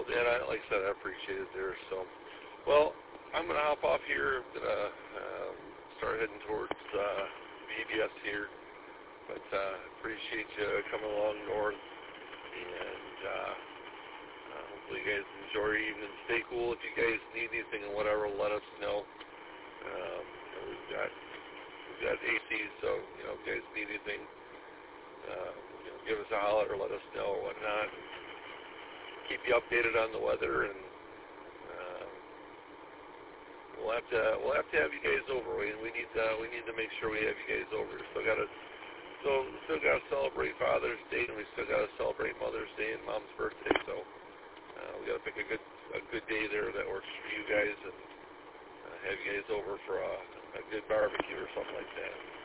Dan, like I said, I appreciate it there. So, well, I'm going to hop off here. I'm going to start heading towards VBS here. But appreciate you coming along north. And hopefully you guys enjoy your evening. Stay cool. If you guys need anything and whatever, let us know. We've got AC, so if you guys need anything, give us a holler or let us know or whatnot. Keep you updated on the weather, and we'll have to have you guys over. We need to make sure we have you guys over. Still got to celebrate Father's Day, and we still got to celebrate Mother's Day and Mom's birthday. So we got to pick a good day there that works for you guys, and have you guys over for a good barbecue or something like that.